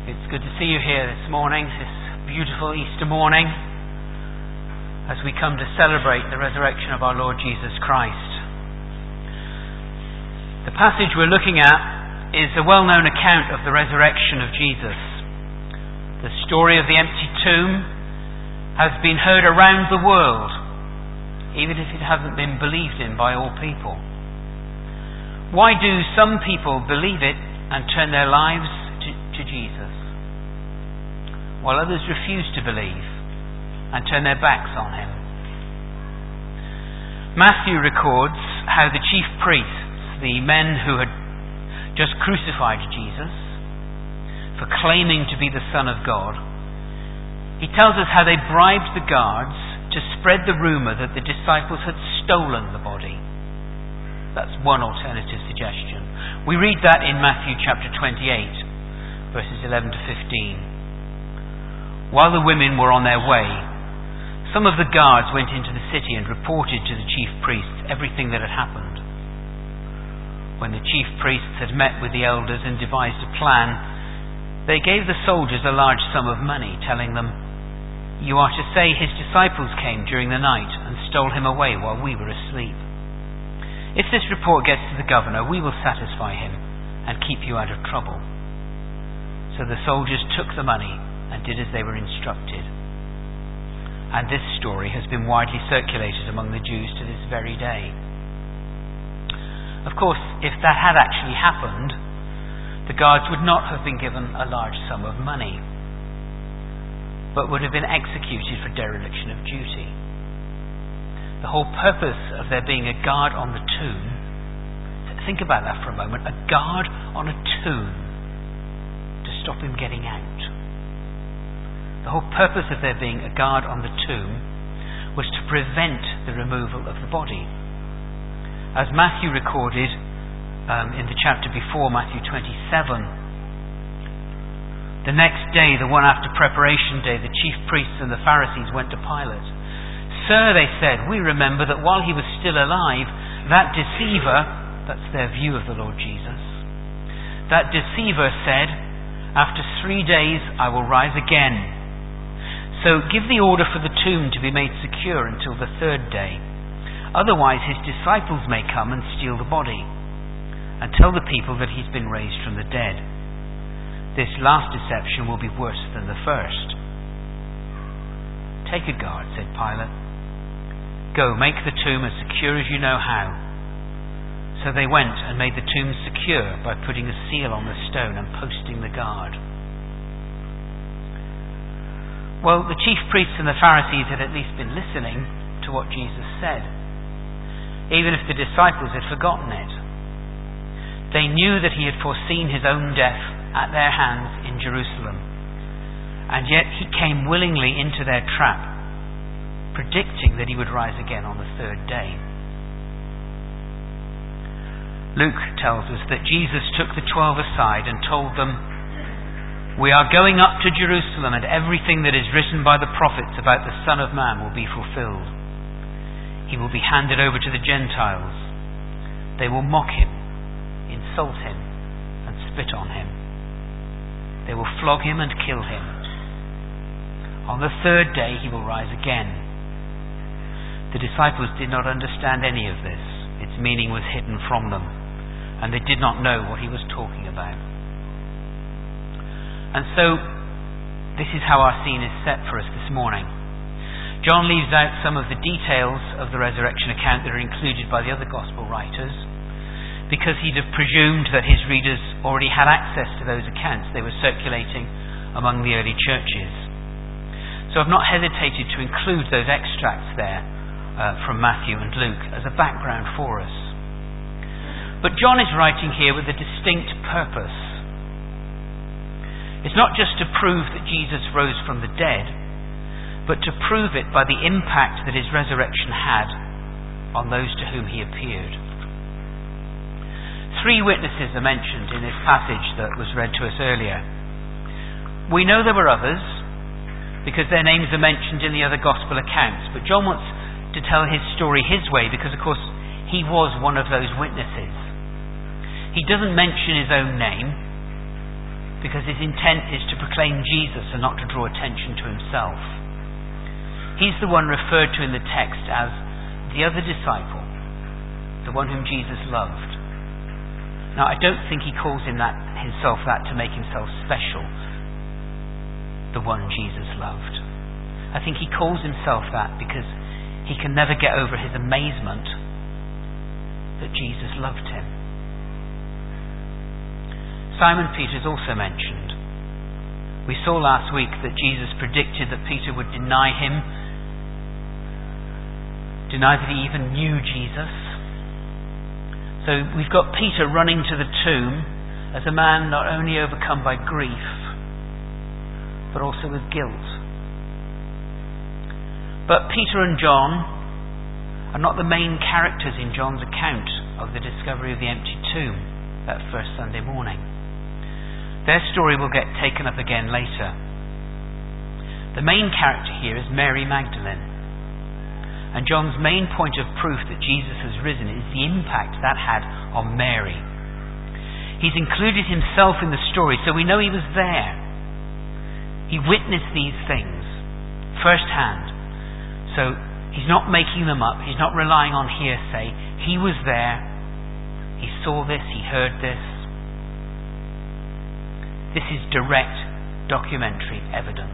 It's good to see you here this morning, this beautiful Easter morning, as we come to celebrate the resurrection of our Lord Jesus Christ. The passage we're looking at is a well-known account of the resurrection of Jesus. The story of the empty tomb has been heard around the world, even if it hasn't been believed in by all people. Why do some people believe it and turn their lives to Jesus, while others refuse to believe and turn their backs on him? Matthew records how the chief priests, the men who had just crucified Jesus for claiming to be the Son of God, he tells us how they bribed the guards to spread the rumour that the disciples had stolen the body. That's one alternative suggestion. We read that in Matthew chapter 28, verses 11 to 15. While the women were on their way, some of the guards went into the city and reported to the chief priests everything that had happened. When the chief priests had met with the elders and devised a plan, they gave the soldiers a large sum of money, telling them, "You are to say his disciples came during the night and stole him away while we were asleep. If this report gets to the governor, we will satisfy him and keep you out of trouble." So the soldiers took the money and did as they were instructed. And this story has been widely circulated among the Jews to this very day. Of course, if that had actually happened, the guards would not have been given a large sum of money, but would have been executed for dereliction of duty. The whole purpose of there being a guard on the tomb, think about that for a moment, a guard on a tomb to stop him getting out. The whole purpose of there being a guard on the tomb was to prevent the removal of the body. As Matthew recorded in the chapter before, Matthew 27, the next day, the one after preparation day, the chief priests and the Pharisees went to Pilate. "Sir," they said, "we remember that while he was still alive, that deceiver," that's their view of the Lord Jesus, "that deceiver said, 'After 3 days I will rise again.' So give the order for the tomb to be made secure until the 3rd day. Otherwise his disciples may come and steal the body, and tell the people that he's been raised from the dead. This last deception will be worse than the first." "Take a guard," said Pilate. "Go, make the tomb as secure as you know how." So they went and made the tomb secure by putting a seal on the stone and posting the guard. Well, the chief priests and the Pharisees had at least been listening to what Jesus said, even if the disciples had forgotten it. They knew that he had foreseen his own death at their hands in Jerusalem, and yet he came willingly into their trap, predicting that he would rise again on the 3rd day. Luke tells us that Jesus took the 12 aside and told them, "We are going up to Jerusalem, and everything that is written by the prophets about the Son of Man will be fulfilled. He will be handed over to the Gentiles. They will mock him, insult him, and spit on him. They will flog him and kill him. On the 3rd day he will rise again." The disciples did not understand any of this. Its meaning was hidden from them, and they did not know what he was talking about. And so, this is how our scene is set for us this morning. John leaves out some of the details of the resurrection account that are included by the other gospel writers, because he'd have presumed that his readers already had access to those accounts. They were circulating among the early churches. So I've not hesitated to include those extracts there from Matthew and Luke as a background for us. But John is writing here with a distinct purpose. It's not just to prove that Jesus rose from the dead, but to prove it by the impact that his resurrection had on those to whom he appeared. 3 witnesses are mentioned in this passage that was read to us earlier. We know there were others, because their names are mentioned in the other gospel accounts, but John wants to tell his story his way, because of course he was one of those witnesses. He doesn't mention his own name, because his intent is to proclaim Jesus and not to draw attention to himself. He's the one referred to in the text as the other disciple, the one whom Jesus loved. Now, I don't think he calls himself that to make himself special, the one Jesus loved. I think he calls himself that because he can never get over his amazement that Jesus loved him. Simon Peter is also mentioned. We saw last week that Jesus predicted that Peter would deny him, deny that he even knew Jesus. So we've got Peter running to the tomb as a man not only overcome by grief, but also with guilt. But Peter and John are not the main characters in John's account of the discovery of the empty tomb that first Sunday morning. Their story will get taken up again later. The main character here is Mary Magdalene. And John's main point of proof that Jesus has risen is the impact that had on Mary. He's included himself in the story, so we know he was there. He witnessed these things firsthand. So he's not making them up. He's not relying on hearsay. He was there. He saw this. He heard this. This is direct documentary evidence.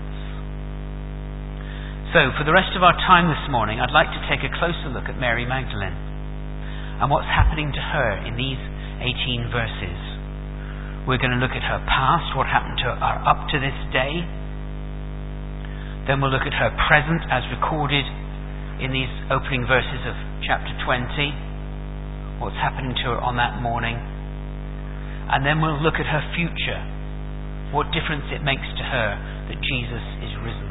So, for the rest of our time this morning, I'd like to take a closer look at Mary Magdalene and what's happening to her in these 18 verses. We're going to look at her past, what happened to her up to this day. Then we'll look at her present as recorded in these opening verses of chapter 20, what's happening to her on that morning. And then we'll look at her future, what difference it makes to her that Jesus is risen.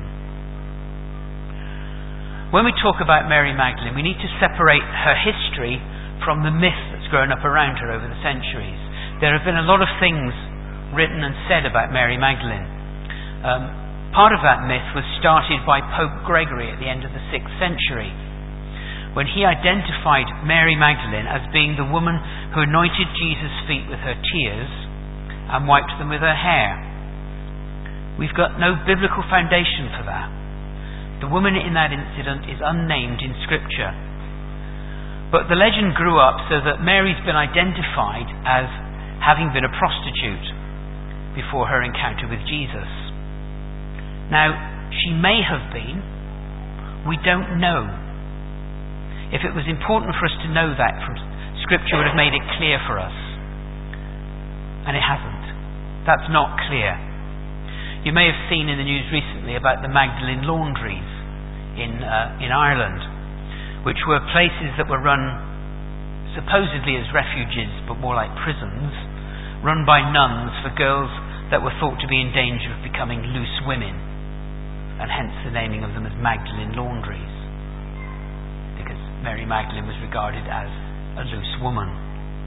When we talk about Mary Magdalene, we need to separate her history from the myth that's grown up around her over the centuries. There have been a lot of things written and said about Mary Magdalene. Part of that myth was started by Pope Gregory at the end of the 6th century, when he identified Mary Magdalene as being the woman who anointed Jesus' feet with her tears and wiped them with her hair. We've got no biblical foundation for that. The woman in that incident is unnamed in Scripture. But the legend grew up so that Mary's been identified as having been a prostitute before her encounter with Jesus. Now, she may have been. We don't know. If it was important for us to know that from Scripture, would have made it clear for us. And it hasn't. That's not clear. You may have seen in the news recently about the Magdalene laundries in Ireland, which were places that were run supposedly as refuges, but more like prisons, run by nuns for girls that were thought to be in danger of becoming loose women, and hence the naming of them as Magdalene laundries, because Mary Magdalene was regarded as a loose woman.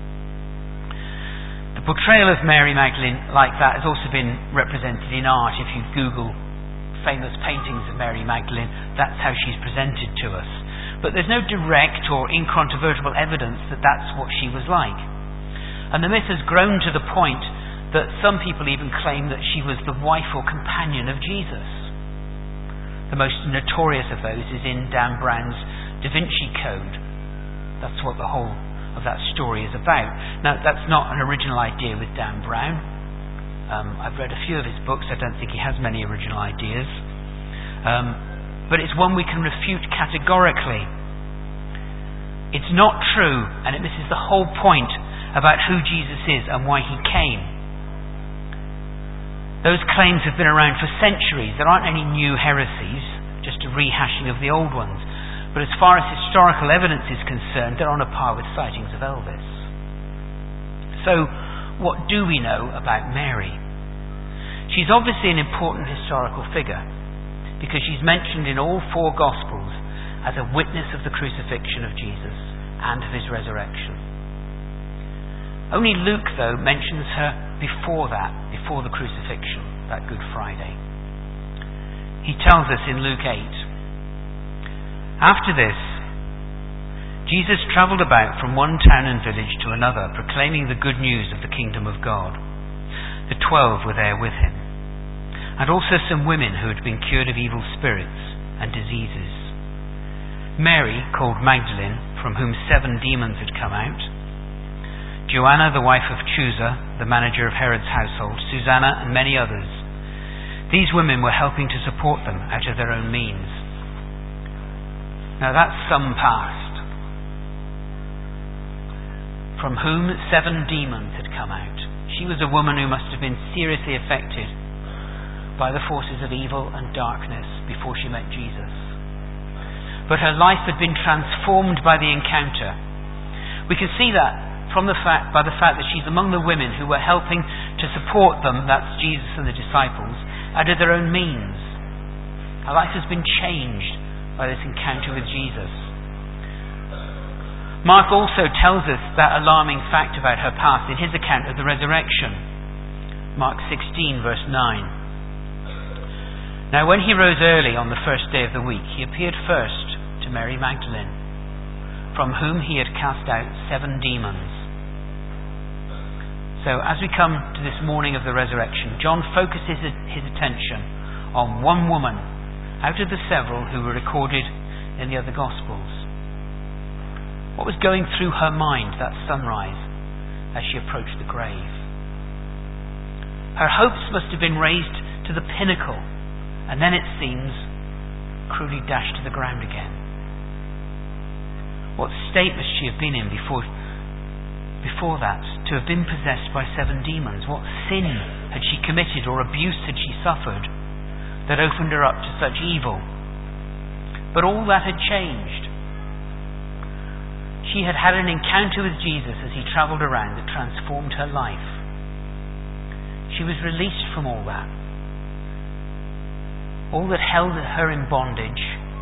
The portrayal of Mary Magdalene like that has also been represented in art. If you Google famous paintings of Mary Magdalene, that's how she's presented to us. But there's no direct or incontrovertible evidence that that's what she was like. And the myth has grown to the point that some people even claim that she was the wife or companion of Jesus. The most notorious of those is in Dan Brown's Da Vinci Code. That's what the whole of that story is about. Now, that's not an original idea with Dan Brown. I've read a few of his books. I don't think he has many original ideas. But it's one we can refute categorically. It's not true, and it misses the whole point about who Jesus is and why he came. Those claims have been around for centuries. There aren't any new heresies, just a rehashing of the old ones. But as far as historical evidence is concerned, they're on a par with sightings of Elvis. So, what do we know about Mary? She's obviously an important historical figure, because she's mentioned in all 4 Gospels as a witness of the crucifixion of Jesus and of his resurrection. Only Luke, though, mentions her before that, before the crucifixion, that Good Friday. He tells us in Luke 8, "After this, Jesus travelled about from one town and village to another, proclaiming the good news of the kingdom of God. The 12 were there with him, and also some women who had been cured of evil spirits and diseases. Mary, called Magdalene, from whom 7 demons had come out, Joanna, the wife of Chuza, the manager of Herod's household, Susanna, and many others. These women were helping to support them out of their own means. Now that's some past. From whom 7 demons had come out. She was a woman who must have been seriously affected by the forces of evil and darkness before she met Jesus. But her life had been transformed by the encounter. We can see that by the fact that she's among the women who were helping to support them, that's Jesus and the disciples, out of their own means. Her life has been changed by this encounter with Jesus. Mark also tells us that alarming fact about her past in his account of the resurrection. Mark 16, verse 9. Now when he rose early on the first day of the week, he appeared first to Mary Magdalene, from whom he had cast out 7 demons. So as we come to this morning of the resurrection, John focuses his attention on one woman out of the several who were recorded in the other Gospels. What was going through her mind that sunrise as she approached the grave? Her hopes must have been raised to the pinnacle, and then it seems cruelly dashed to the ground again. What state must she have been in before that, to have been possessed by 7 demons? What sin had she committed or abuse had she suffered that opened her up to such evil? But all that had changed. She had had an encounter with Jesus as he travelled around that transformed her life. She was released from all that. All that held her in bondage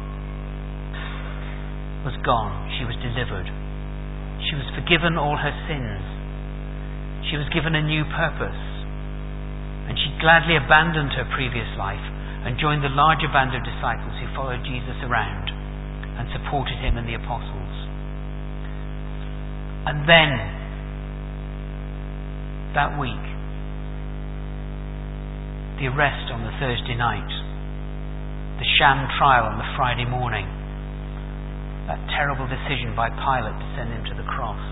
was gone. She was delivered. She was forgiven all her sins. She was given a new purpose. And she gladly abandoned her previous life and joined the larger band of disciples who followed Jesus around and supported him and the apostles. And then, that week, the arrest on the Thursday night, the sham trial on the Friday morning, that terrible decision by Pilate to send him to the cross.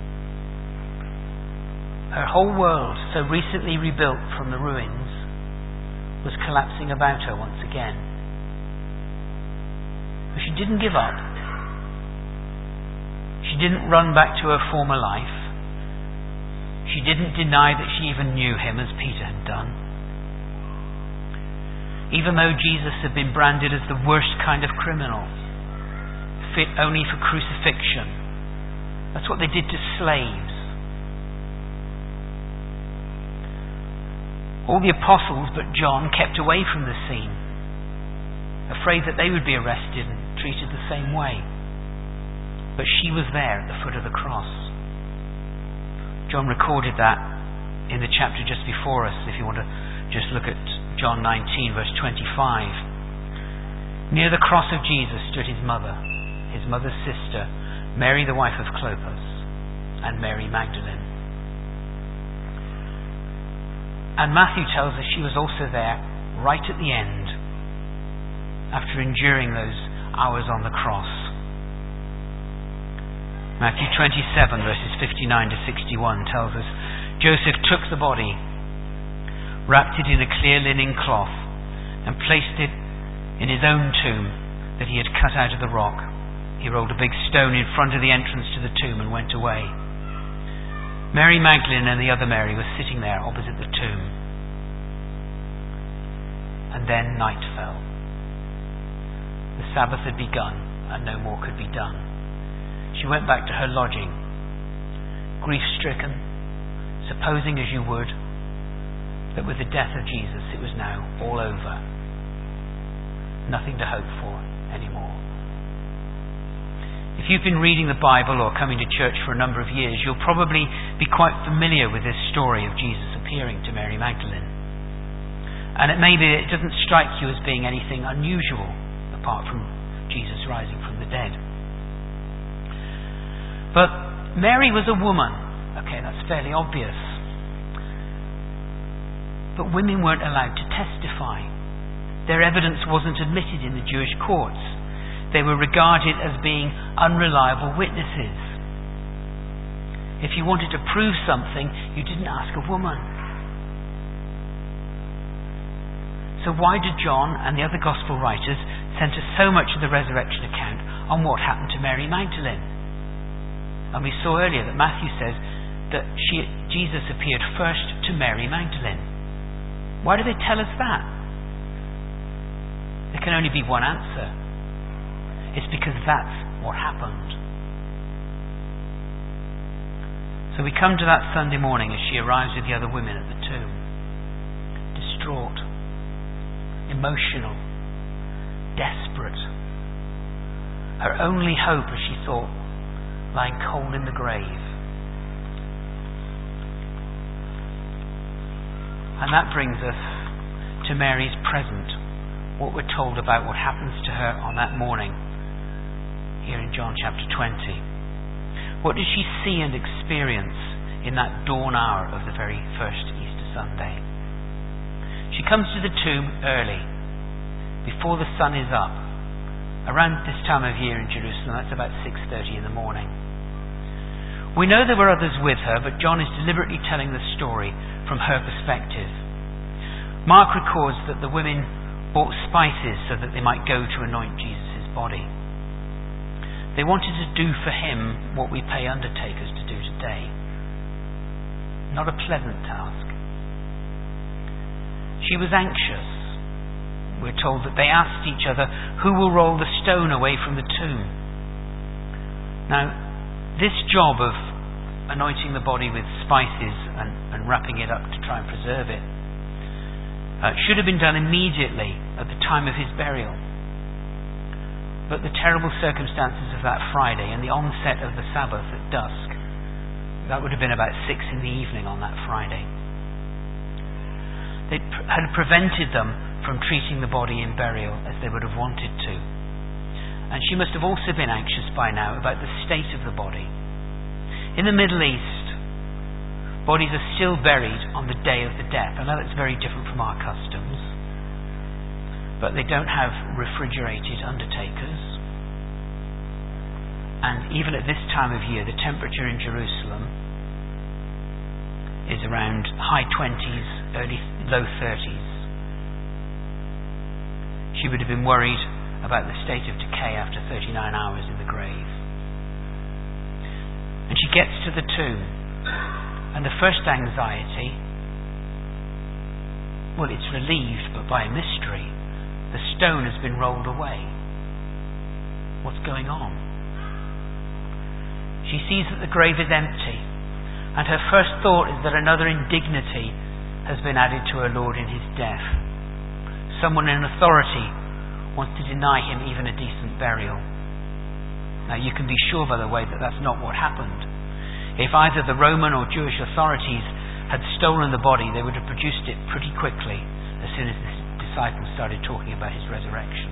Her whole world, so recently rebuilt from the ruins, was collapsing about her once again. But she didn't give up. She didn't run back to her former life. She didn't deny that she even knew him, as Peter had done. Even though Jesus had been branded as the worst kind of criminal, fit only for crucifixion. That's what they did to slaves. All the apostles but John kept away from the scene, afraid that they would be arrested and treated the same way. But she was there at the foot of the cross. John recorded that in the chapter just before us, if you want to just look at John 19, verse 25. Near the cross of Jesus stood his mother's sister, Mary the wife of Clopas, and Mary Magdalene. And Matthew tells us she was also there right at the end, after enduring those hours on the cross. Matthew 27, verses 59 to 61 tells us, Joseph took the body, wrapped it in a clear linen cloth, and placed it in his own tomb that he had cut out of the rock. He rolled a big stone in front of the entrance to the tomb and went away. Mary Magdalene and the other Mary were sitting there opposite the tomb. And then night fell. The Sabbath had begun, and no more could be done. She went back to her lodging, grief-stricken, supposing as you would that with the death of Jesus it was now all over. Nothing to hope for anymore. If you've been reading the Bible or coming to church for a number of years, you'll probably be quite familiar with this story of Jesus appearing to Mary Magdalene. And it doesn't strike you as being anything unusual apart from Jesus rising from the dead. But Mary was a woman. Okay, that's fairly obvious. But women weren't allowed to testify. Their evidence wasn't admitted in the Jewish courts. They were regarded as being unreliable witnesses. If you wanted to prove something, you didn't ask a woman. So why did John and the other gospel writers center so much of the resurrection account on what happened to Mary Magdalene? And we saw earlier that Matthew says that Jesus appeared first to Mary Magdalene. Why do they tell us that? There can only be one answer. It's because that's what happened. So we come to that Sunday morning as she arrives with the other women at the tomb. Distraught, emotional, desperate. Her only hope, as she thought, lying cold in the grave. And that brings us to Mary's present, what we're told about what happens to her on that morning here in John chapter 20. What does she see and experience in that dawn hour of the very first Easter Sunday? She comes to the tomb early, before the sun is up. Around this time of year in Jerusalem, that's about 6:30 in the morning. We know there were others with her, but John is deliberately telling the story from her perspective. Mark records that the women bought spices so that they might go to anoint Jesus' body. They wanted to do for him what we pay undertakers to do today. Not a pleasant task. She was anxious. We're told that they asked each other, who will roll the stone away from the tomb? Now, this job of anointing the body with spices and wrapping it up to try and preserve it should have been done immediately at the time of his burial. But the terrible circumstances of that Friday and the onset of the Sabbath at dusk, that would have been about 6 in the evening on that Friday, they had prevented them from treating the body in burial as they would have wanted to. And she must have also been anxious by now about the state of the body. In the Middle East, bodies are still buried on the day of the death. I know that's very different from our customs, but they don't have refrigerated undertakers. And even at this time of year, the temperature in Jerusalem is around high 20s, low 30s. She would have been worried about the state of decay after 39 hours in the grave. And she gets to the tomb, and the first anxiety, well, it's relieved, but by a mystery. The stone has been rolled away. What's going on? She sees that the grave is empty, and her first thought is that another indignity has been added to her Lord in his death. Someone in authority wants to deny him even a decent burial. Now, you can be sure, by the way, that that's not what happened. If either the Roman or Jewish authorities had stolen the body, they would have produced it pretty quickly as soon as the disciples started talking about his resurrection.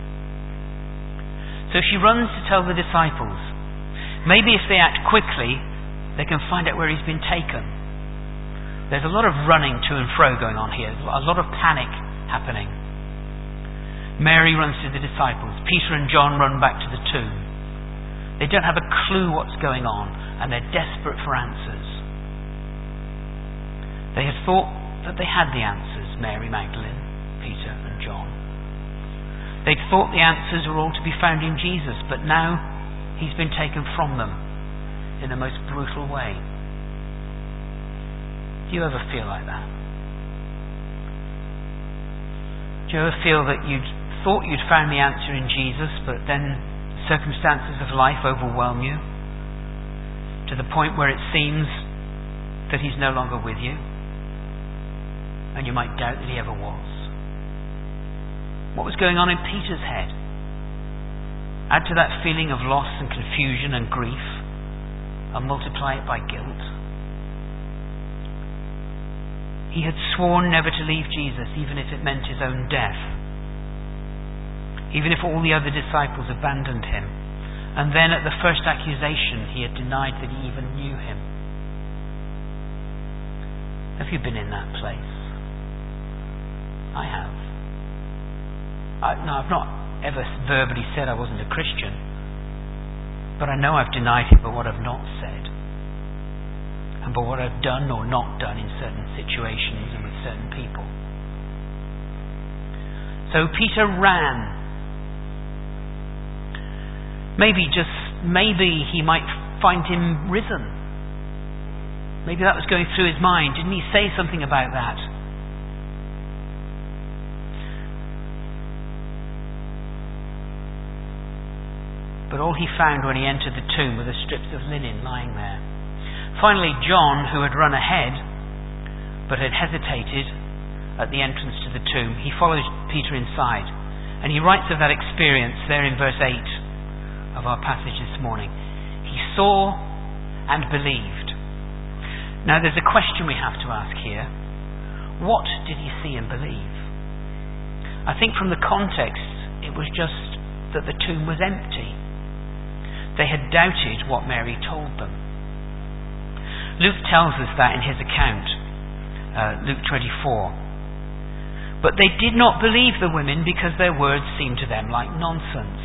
So she runs to tell the disciples. Maybe if they act quickly, they can find out where he's been taken. There's a lot of running to and fro going on here. There's a lot of panic happening. Mary runs to the disciples. Peter and John run back to the tomb. They don't have a clue what's going on, and they're desperate for answers. They had thought that they had the answers, Mary Magdalene, Peter and John. They'd thought the answers were all to be found in Jesus, but now he's been taken from them in the most brutal way. Do you ever feel like that? Do you ever feel that you'd thought you'd found the answer in Jesus, but then circumstances of life overwhelm you to the point where it seems that he's no longer with you, and you might doubt that he ever was? What was going on in Peter's head? Add to that feeling of loss and confusion and grief, and multiply it by guilt. He had sworn never to leave Jesus, even if it meant his own death. Even if all the other disciples abandoned him. And then at the first accusation, he had denied that he even knew him. Have you been in that place? I have. I've not ever verbally said I wasn't a Christian, but I know I've denied it by what I've not said, and by what I've done or not done in certain situations and with certain people. So Peter ran. Maybe he might find him risen. Maybe that was going through his mind. Didn't he say something about that? But all he found when he entered the tomb were the strips of linen lying there. Finally, John, who had run ahead but had hesitated at the entrance to the tomb, he followed Peter inside. And he writes of that experience there in verse 8 of our passage this morning. He saw and believed. Now there's a question we have to ask here. What did he see and believe? I think from the context it was just that the tomb was empty. They had doubted what Mary told them. Luke tells us that in his account, Luke 24. But they did not believe the women because their words seemed to them like nonsense.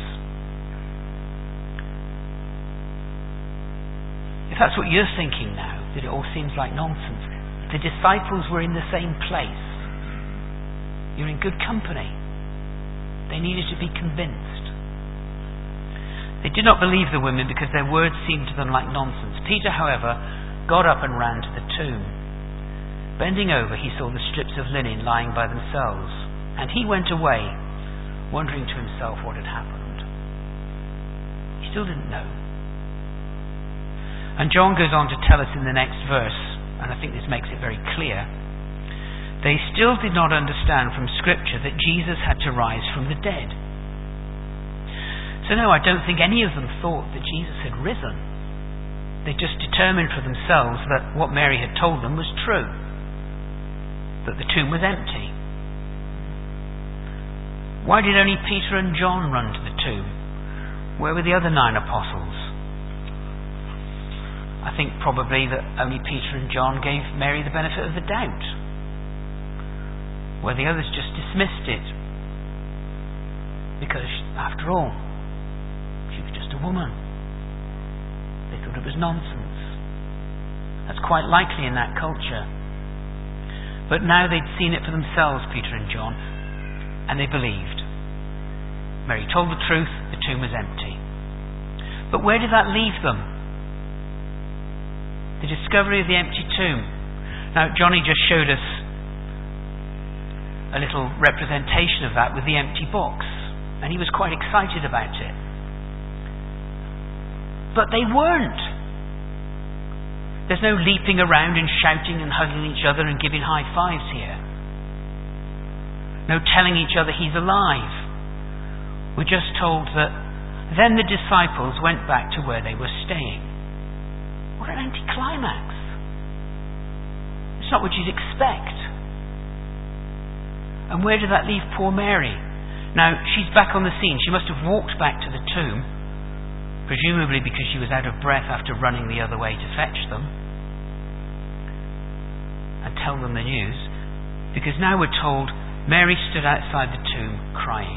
If that's what you're thinking now, that it all seems like nonsense, the disciples were in the same place. You're in good company. They needed to be convinced. They did not believe the women because their words seemed to them like nonsense. Peter, however, got up and ran to the tomb. Bending over, he saw the strips of linen lying by themselves, and he went away, wondering to himself what had happened. He still didn't know. And John goes on to tell us in the next verse, and I think this makes it very clear, they still did not understand from Scripture that Jesus had to rise from the dead. So no, I don't think any of them thought that Jesus had risen. They just determined for themselves that what Mary had told them was true, that the tomb was empty. Why did only Peter and John run to the tomb? Where were the other 9 apostles? I think probably that only Peter and John gave Mary the benefit of the doubt, where the others just dismissed it, because after all, she was just a woman. They thought it was nonsense. That's quite likely in that culture. But now they'd seen it for themselves, Peter and John, and they believed. Mary told the truth, the tomb was empty. But where did that leave them? The discovery of the empty tomb. Now, Johnny just showed us a little representation of that with the empty box, and he was quite excited about it. But they weren't. There's no leaping around and shouting and hugging each other and giving high fives here. No telling each other he's alive. We're just told that then the disciples went back to where they were staying. What an anticlimax. It's not what you'd expect. And where did that leave poor Mary? Now, she's back on the scene. She must have walked back to the tomb, presumably because she was out of breath after running the other way to fetch them and tell them the news, because now we're told Mary stood outside the tomb crying.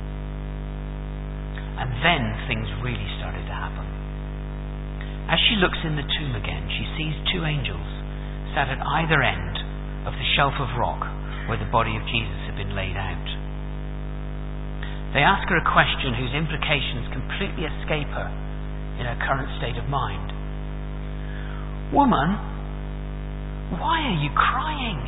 And then things really started to happen. As she looks in the tomb again, she sees 2 angels sat at either end of the shelf of rock where the body of Jesus had been laid out. They ask her a question whose implications completely escape her in her current state of mind. Woman, why are you crying?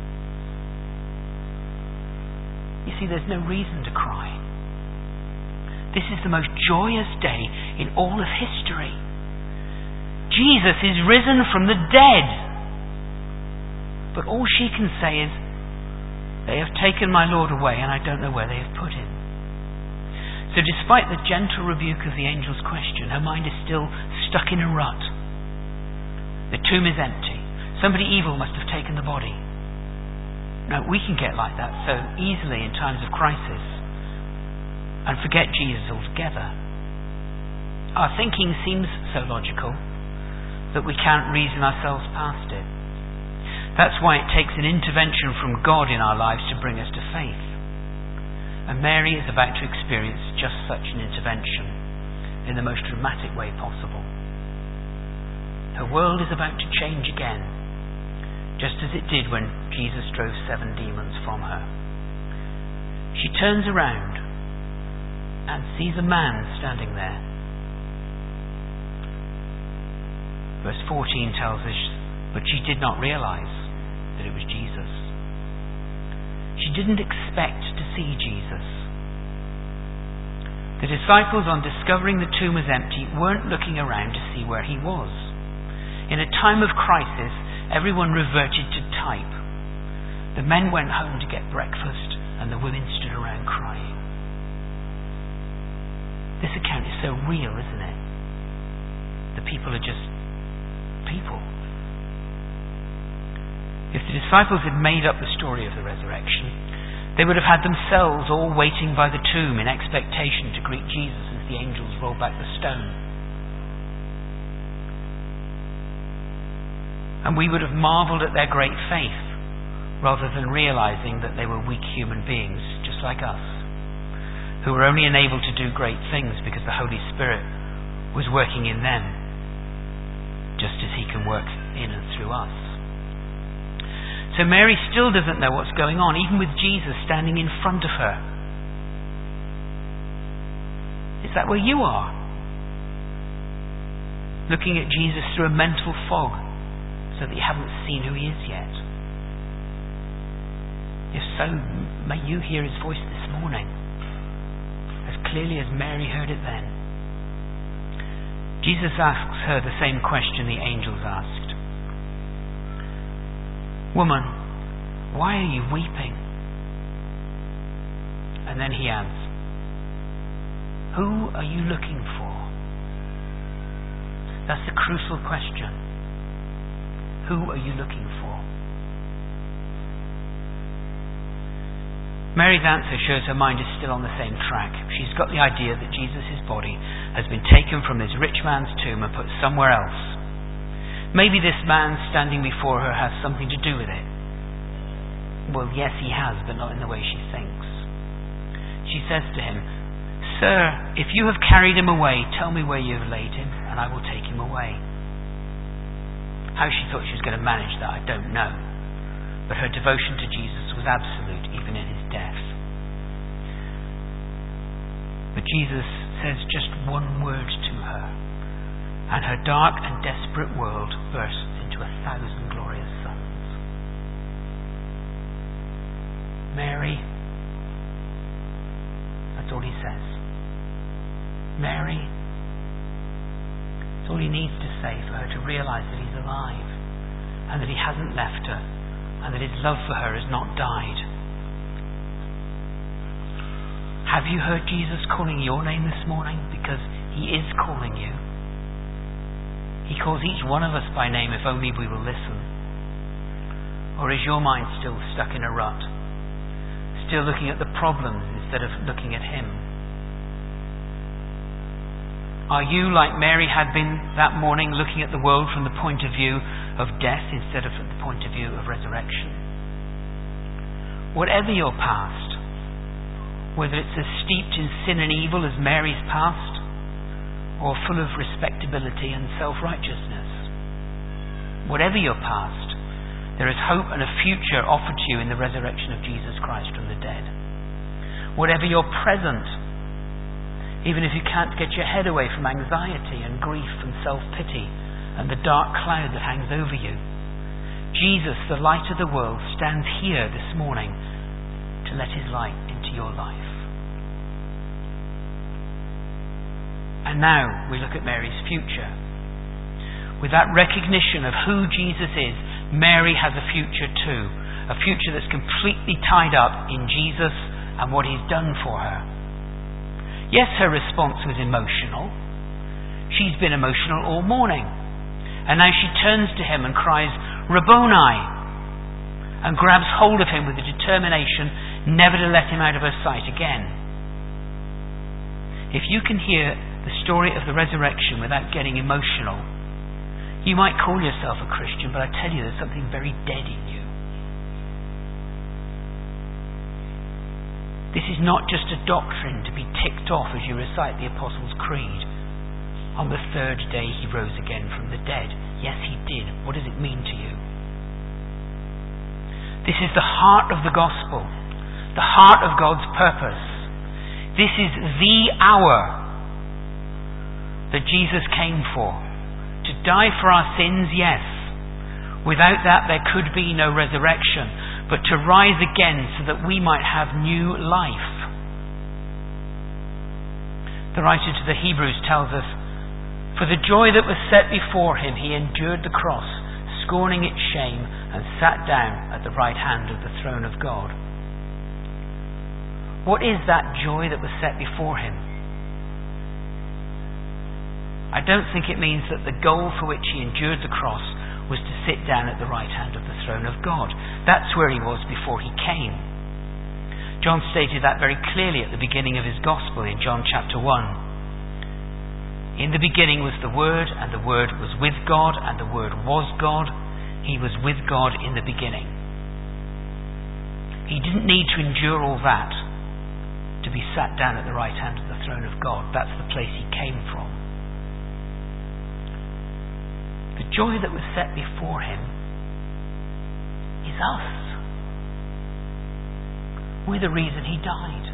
You see, there's no reason to cry. This is the most joyous day in all of history. Jesus is risen from the dead. But all she can say is, they have taken my Lord away and I don't know where they have put him. So despite the gentle rebuke of the angel's question, her mind is still stuck in a rut. The tomb is empty. Somebody evil must have taken the body. Now, we can get like that so easily in times of crisis and forget Jesus altogether. Our thinking seems so logical that we can't reason ourselves past it. That's why it takes an intervention from God in our lives to bring us to faith. And Mary is about to experience just such an intervention in the most dramatic way possible. Her world is about to change again, just as it did when Jesus drove 7 demons from her. She turns around and sees a man standing there. Verse 14 tells us, but she did not realize that it was Jesus. She didn't expect to see Jesus. The disciples, on discovering the tomb was empty, weren't looking around to see where he was. In a time of crisis, everyone reverted to type. The men went home to get breakfast, and the women stood around crying. This account is so real, isn't it? The people are just people. If the disciples had made up the story of the resurrection, they would have had themselves all waiting by the tomb in expectation to greet Jesus as the angels rolled back the stone. And we would have marvelled at their great faith, rather than realizing that they were weak human beings, just like us, who were only enabled to do great things because the Holy Spirit was working in them, just as he can work in and through us. So Mary still doesn't know what's going on, even with Jesus standing in front of her. Is that where you are? Looking at Jesus through a mental fog, so that you haven't seen who he is yet? If so, may you hear his voice this morning, as clearly as Mary heard it then. Jesus asks her the same question the angels asked. Woman, why are you weeping? And then he adds, who are you looking for? That's the crucial question. Who are you looking for? Mary's answer shows her mind is still on the same track. She's got the idea that Jesus' body has been taken from this rich man's tomb and put somewhere else. Maybe this man standing before her has something to do with it. Well, yes, he has, but not in the way she thinks. She says to him, Sir, if you have carried him away, tell me where you have laid him, and I will take him away. How she thought she was going to manage that, I don't know. But her devotion to Jesus was absolute, even in his death. But Jesus says just one word to her, and her dark and desperate world bursts into 1,000 glorious suns. Mary. That's all he says. Mary. That's all he needs to say for her to realize that he's alive, and that he hasn't left her, and that his love for her has not died. Have you heard Jesus calling your name this morning? Because he is calling you. He calls each one of us by name if only we will listen. Or is your mind still stuck in a rut? Still looking at the problems instead of looking at him? Are you, like Mary had been that morning, looking at the world from the point of view of death instead of from the point of view of resurrection? Whatever your past, whether it's as steeped in sin and evil as Mary's past, or full of respectability and self-righteousness. Whatever your past, there is hope and a future offered to you in the resurrection of Jesus Christ from the dead. Whatever your present, even if you can't get your head away from anxiety and grief and self-pity and the dark cloud that hangs over you, Jesus, the light of the world, stands here this morning to let his light into your life. And now we look at Mary's future. With that recognition of who Jesus is, Mary has a future too. A future that's completely tied up in Jesus and what he's done for her. Yes, her response was emotional. She's been emotional all morning. And now she turns to him and cries, Rabboni, and grabs hold of him with a determination never to let him out of her sight again. If you can hear the story of the resurrection without getting emotional, You might call yourself a Christian, but I tell you there's something very dead in you. This is not just a doctrine to be ticked off as you recite the Apostles' Creed. On the third day he rose again from the dead. Yes, he did. What does it mean to you? This is the heart of the gospel, the heart of God's purpose. This is the hour that Jesus came for. To die for our sins, yes. Without that there could be no resurrection, but to rise again so that we might have new life. The writer to the Hebrews tells us, "For the joy that was set before him, he endured the cross, scorning its shame, and sat down at the right hand of the throne of God." What is that joy that was set before him? I don't think it means that the goal for which he endured the cross was to sit down at the right hand of the throne of God. That's where he was before he came. John stated that very clearly at the beginning of his gospel in John chapter 1. In the beginning was the Word, and the Word was with God, and the Word was God. He was with God in the beginning. He didn't need to endure all that to be sat down at the right hand of the throne of God. That's the place he came from. The joy that was set before him is us. We're the reason he died.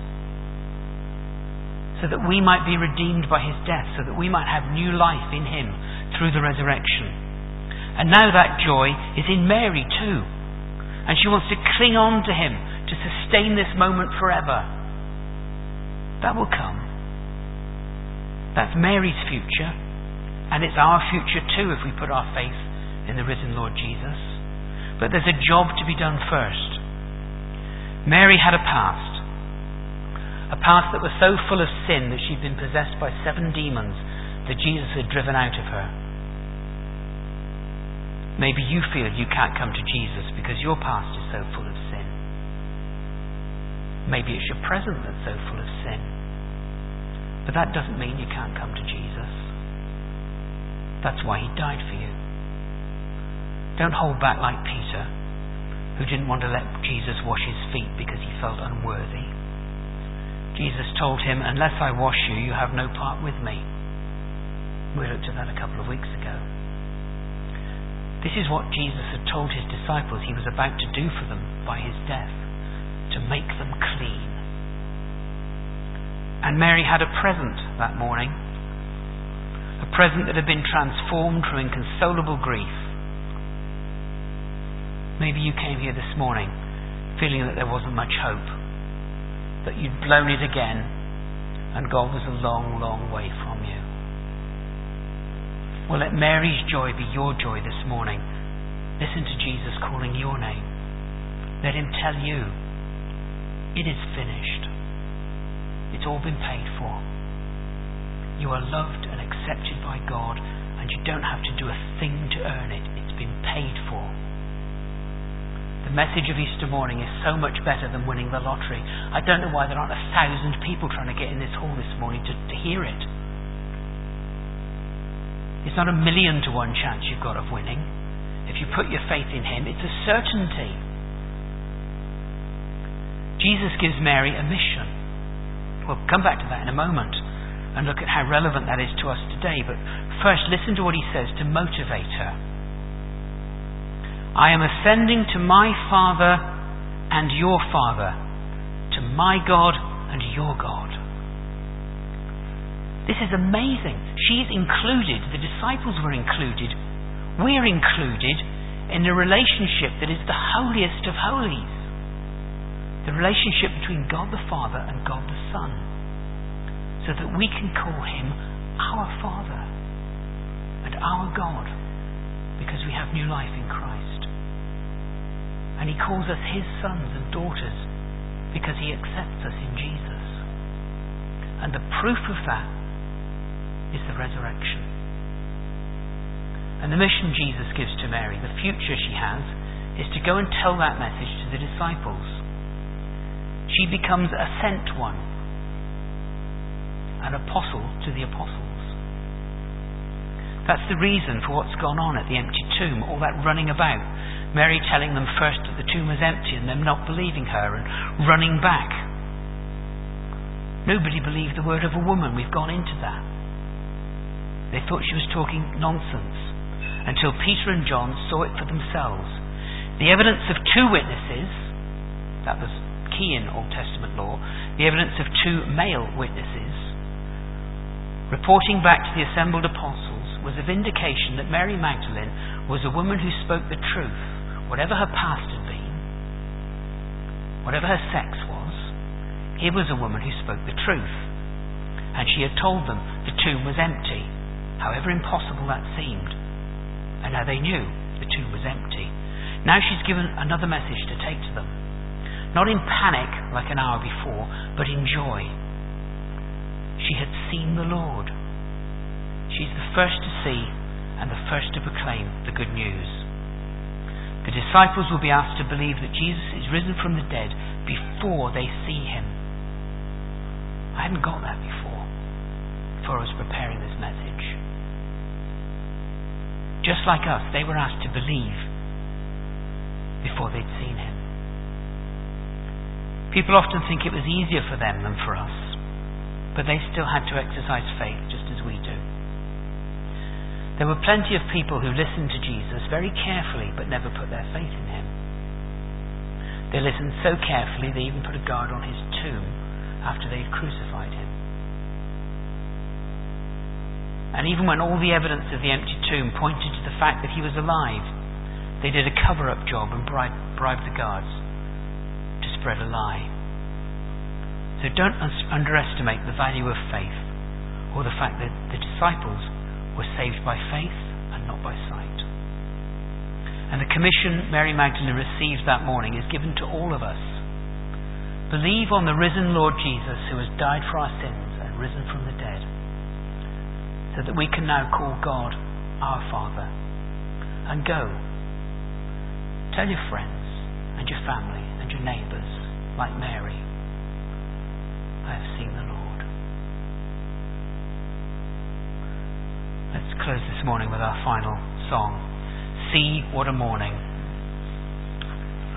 So that we might be redeemed by his death, so that we might have new life in him through the resurrection. And now that joy is in Mary too. And she wants to cling on to him to sustain this moment forever. That will come. That's Mary's future. And it's our future too if we put our faith in the risen Lord Jesus. But there's a job to be done first. Mary had a past that was so full of sin that she'd been possessed by 7 demons that Jesus had driven out of her. Maybe you feel you can't come to Jesus because your past is so full of sin. Maybe it's your present that's so full of sin. But that doesn't mean you can't come to Jesus. That's why he died for you. Don't hold back like Peter, who didn't want to let Jesus wash his feet because he felt unworthy. Jesus told him, "Unless I wash you, you have no part with me." We looked at that a couple of weeks ago. This is what Jesus had told his disciples he was about to do for them by his death, to make them clean. And Mary had a present that morning, a present that had been transformed from inconsolable grief. Maybe you came here this morning feeling that there wasn't much hope, that you'd blown it again, and God was a long, long way from you. Well, let Mary's joy be your joy this morning. Listen to Jesus calling your name. Let him tell you, it is finished. It's all been paid for. You are loved and accepted by God, and you don't have to do a thing to earn it. It's been paid for. The message of Easter morning is so much better than winning the lottery. I don't know why there aren't 1,000 people trying to get in this hall this morning to hear it. It's not 1,000,000 to 1 chance you've got of winning. If you put your faith in him, it's a certainty. Jesus gives Mary a mission. We'll come back to that in a moment and look at how relevant that is to us today. But first, listen to what he says to motivate her. "I am ascending to my Father and your Father, to my God and your God." This is amazing. She's included. The disciples were included. We're included in a relationship that is the holiest of holies. The relationship between God the Father and God the Son. So that we can call him our Father and our God because we have new life in Christ. And he calls us his sons and daughters because he accepts us in Jesus. And the proof of that is the resurrection. And the mission Jesus gives to Mary, the future she has, is to go and tell that message to the disciples. She becomes a sent one, an apostle to the apostles. That's the reason for what's gone on at the empty tomb, all that running about. Mary telling them first that the tomb was empty and them not believing her and running back. Nobody believed the word of a woman. We've gone into that. They thought she was talking nonsense until Peter and John saw it for themselves. The evidence of two witnesses, that was key in Old Testament law, the evidence of two male witnesses, reporting back to the assembled apostles, was a vindication that Mary Magdalene was a woman who spoke the truth, whatever her past had been, whatever her sex was. Here was a woman who spoke the truth, and she had told them the tomb was empty, however impossible that seemed. And now they knew the tomb was empty. Now she's given another message to take to them, not in panic like an hour before, but in joy. She had seen the Lord. She's the first to see and the first to proclaim the good news. The disciples will be asked to believe that Jesus is risen from the dead before they see him. I hadn't got that before I was preparing this message. Just like us, they were asked to believe before they'd seen him. People often think it was easier for them than for us, but they still had to exercise faith just as we do. There were plenty of people who listened to Jesus very carefully but never put their faith in him. They listened so carefully they even put a guard on his tomb after they'd crucified him. And even when all the evidence of the empty tomb pointed to the fact that he was alive, they did a cover-up job and bribed the guards to spread a lie. So don't underestimate the value of faith, or the fact that the disciples were saved by faith and not by sight. And the commission Mary Magdalene received that morning is given to all of us. Believe on the risen Lord Jesus, who has died for our sins and risen from the dead, so that we can now call God our Father. And go. Tell your friends and your family and your neighbours, like Mary, I have seen the Lord. Let's close this morning with our final song. See what a morning.